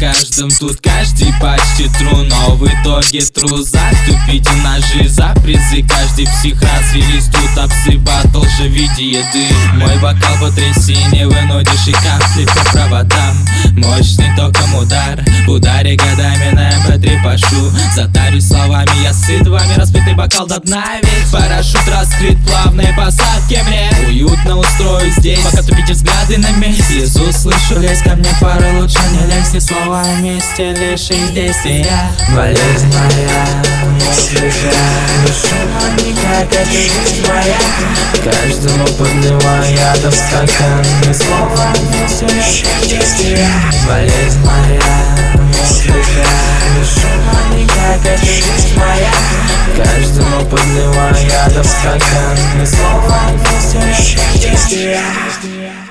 каждом тут каждый почти тру, но в итоге тру. Заступите на жизнь за призы, каждый псих развелись тут. Обсы батл же в виде еды. Мой вокал потрясение, вынудишь и капли по проводам. Мощный током удар, в ударе годами на mp3 пошу. Затарюсь словами, я сыт вами, распитый бокал до дна. Ведь парашют раскрыт, плавной посадки мне уютно устроюсь здесь, пока тупите взгляды на месте. Слезу слышу, лезь ко мне, пары лучше не лезь. И слова вместе лишь их действия. Болезнь моя, музыка, душа никак, это жизнь моя. Каждому подливаю ядом стакан, и слова вместе лишь их действия. Болезнь моя, музыка, душа никак, это жизнь моя. Каждому подливаю ядом стакан, и слова вместе лишь их действия.